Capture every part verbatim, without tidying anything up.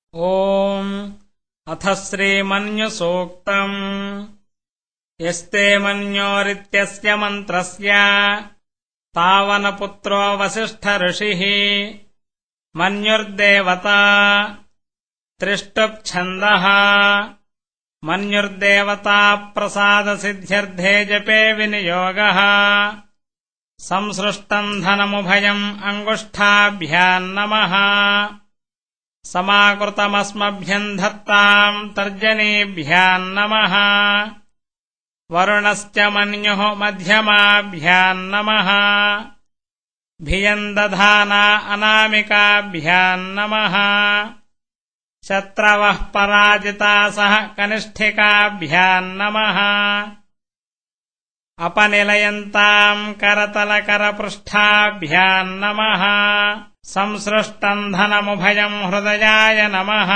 ओम् अथ श्रीमन्युसूक्तम्। यस्ते मन्योरित्यस्य मन्त्रस्य तावनपुत्रो वसिष्ठऋषिः मन्युर्देवता त्रिष्टुप्छन्दः मन्युर्देवता प्रसादसिद्ध्यर्थे जपे विनियोगः संसृष्टम् धनमुभयम् अङ्गुष्ठाभ्याम् नमः समाकृतमस्मभ्यम् धत्ताम् तर्जनीभ्याम् नमः वरुणश्च मन्युः मध्यमाभ्याम् नमः भियम् दधाना अनामिकाभ्याम् नमः शत्रवः पराजिता सह कनिष्ठिकाभ्याम् नमः अपनिलयन्ताम् करतलकरपृष्ठाभ्याम् नमः संसृष्टम् धनमुभयम् हृदयाय नमः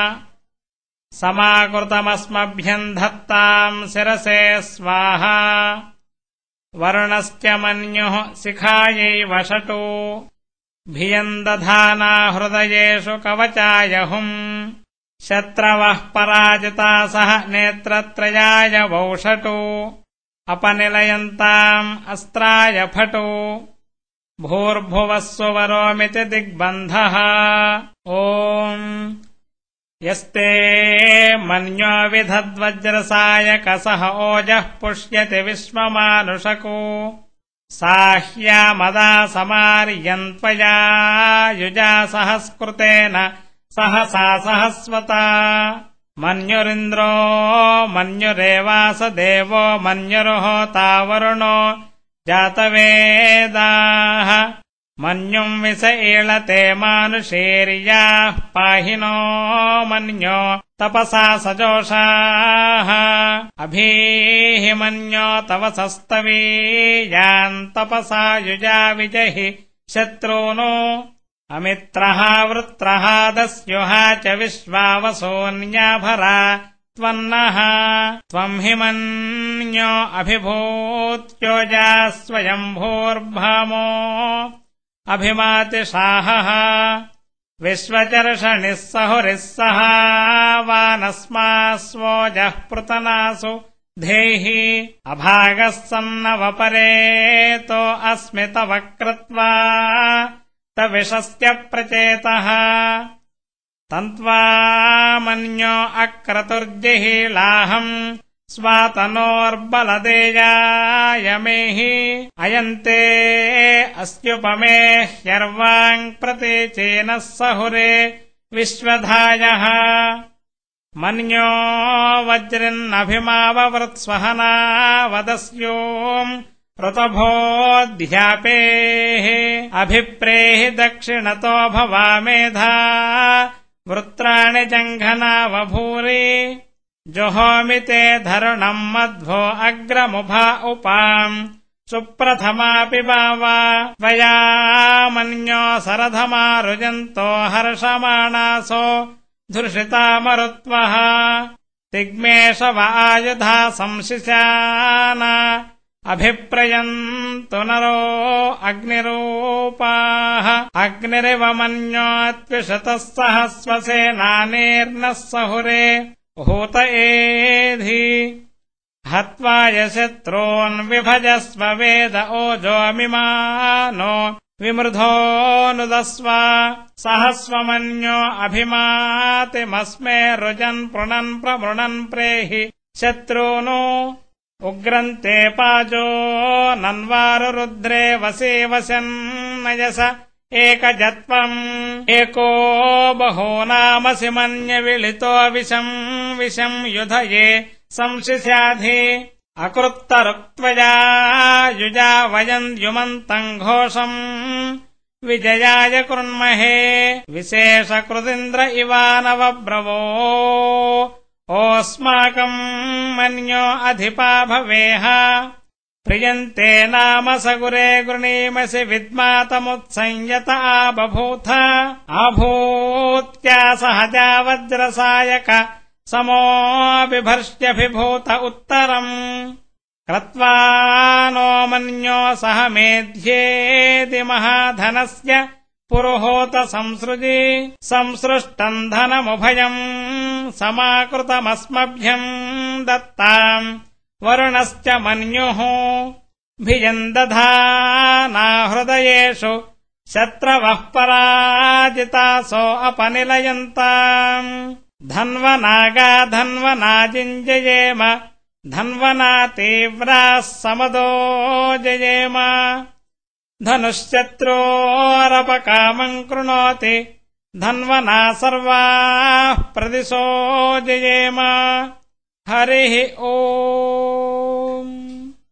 समाकृतमस्मभ्यम् धत्ताम् शिरसे स्वाहा वरुणश्च मन्युः शिखायै वषटु भियम् दधाना हृदयेषु कवचाय हुम् शत्रवः पराजिता सह नेत्रत्रयाय वौषटु अपनिलयन्ताम् अस्त्राय फटु भूर्भुवः सुवरोमिति दिग्बन्धः ओम् यस्ते मन्यो विधद्वज्रसायकसह ओजः पुष्यति विश्वमानुषको साह्यामदा समार्यम् त्वया युजा सहस्कृतेन सहसा सहस्वता मन्युरिन्द्रो मन्युरेवासदेवो मन्युर्होता वरुणो जातवेदाः मन्युम् विष ईळते मानुषेर्याः पाहि नो मन्यो तपसा सजोषाः अभीहि मन्यो तव सस्तवीयान् तपसा युजा विजहि शत्रूनो अमित्रः वृत्रः दस्युः च विश्वावसोऽन्याभरा त्वन्नः त्वम् हि मन्यो अभिभूत्योजा स्वयम्भूर्भामो अभिमातिशाहः विश्वचर्षणिः सहुरिः सह वानस्मास्वोजः पृतनासु धेहि अभागः सन्नवपरेतो अस्मि तव कृत्वा तविषस्य प्रचेतः तन्त्वा मन्यो अक्रतुर्जिहीलाहम् स्वातनोर्बलदेयाय मेहि अयन्ते अस्युपमे ह्यर्वाङ् प्रतीचेनः सहुरे विश्वधायः मन्यो वज्रिन्नभिमाववृत्स्वहना वदस्योम् ऋतभोऽध्यापेः अभिप्रेहि दक्षिणतो भवामेधा वृत्राणि जङ्घना वभूरि जुहोमि ते धरुणम् मध्वो अग्रमुभा उपाम् सुप्रथमापि बावा त्वया मन्यो सरधमारुजन्तो हर्षमाणासो धृषिता मरुत्वः तिग्मेषव आयुधा संशिशाना अभिप्रयन्तु नरो अग्निरूपाः अग्निरिव मन्योऽत्विषतः सहस्वसेनानेर्नः सहुरे हूत एधि हत्वा यशत्रून् विभजस्व वेद ओजोमिमानो विमृधोऽनुदस्व सहस्वमन्यो अभिमातिमस्मे रुजन् पृणन् प्रमृणन् प्रेहि शत्रूनो उग्रन्ते पाजो नन्वारुरुद्रे वसे वसन्नयस एकजत्वम् एको बहूनामसि मन्यविलितो विषम् विषम् युधये संशिस्याधि अकृत्तरुक्त्वया युजा वयम् युमन्तम् घोषम् विजयाय कृण्महे विशेषकृदिन्द्र इवानवब्रवो ओस्माकम् मन्यो अधिपा भवेह प्रियन्ते नाम सगुरे गृणीमसि विद्मातमुत्संयत आबभूथ आभूत्या सहजा वज्रसायक समो बिभर्ष्यभिभूत उत्तरम् कृत्वा नो मन्यो सह मेध्येति महाधनस्य पुरुहूत संसृजी संसृष्टम् धनमुभयम् समाकृतमस्मभ्यम् दत्ताम् वरुणश्च मन्युः भिजम् दधाना हृदयेषु शत्रवः पराजितासो अपनिलयन्ताम् धन्वनागा धन्वना जिञ्जयेम धन्वना तीव्राः समदो जयेम धनुश्चत्रोरपकामम् कृणोति धन्वना सर्वाः प्रदिशो जयेम हरिः ओम्।